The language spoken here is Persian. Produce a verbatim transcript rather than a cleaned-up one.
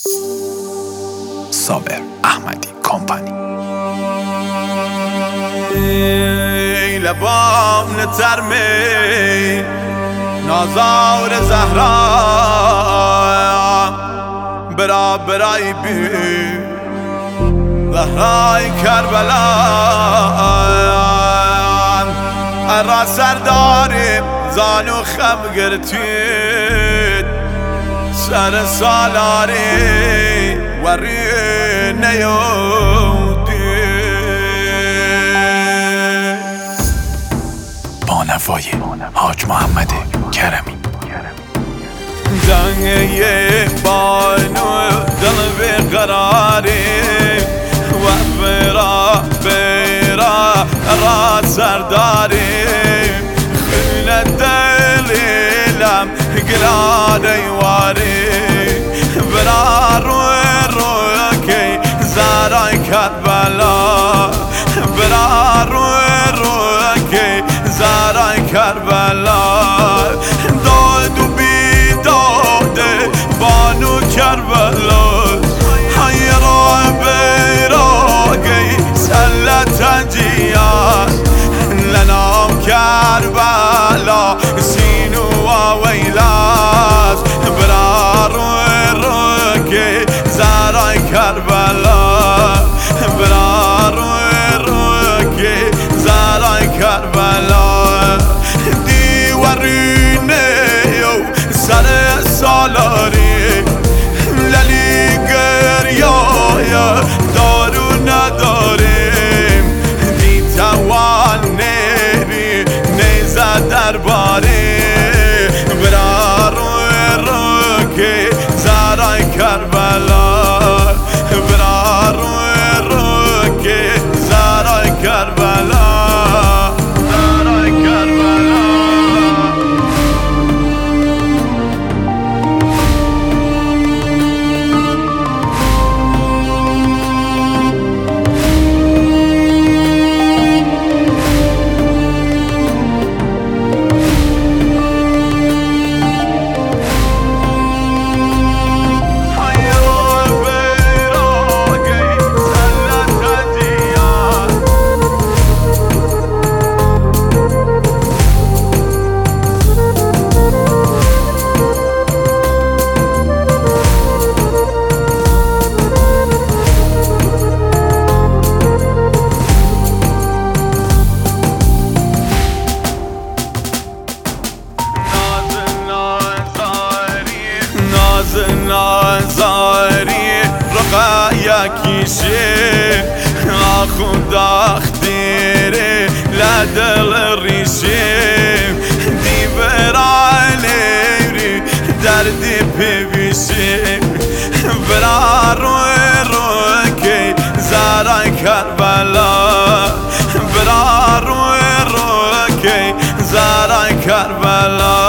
صابر احمدی کمپانی. ای لبام نترمی نازار زهرا برا برای بی زهرای کربلا ارا سرداریم زانو خم گرتید سر سالاری وری نیودی با نوای حاج محمد کرمی. زنگه بانو دل بیقراری و برا برا را سرداری خیل دلیلم گلادی واری برا روی روی که زارای کربلا برا روی روی که زارای کربلا داد و بیداد بانو کربلا حیرا بیراگی سلطن جیان لنام کربلا سینو و ویلاس برا روی روی که زارای کربلا برا روی روی که زارای کربلا دیوارینه و سر سالاری للی گریای دارو نداریم دی توان نیری نیزه درباری برا روی روی که زارای کربلا برا روی روی که زارای کربلا زارای کربلا. نازاری رقا یکیشه آخون داختیره لدل ریشه دی برای لیری دردی پیویشه برا روی روی که زارای کربلا برا روی روی که زارای کربلا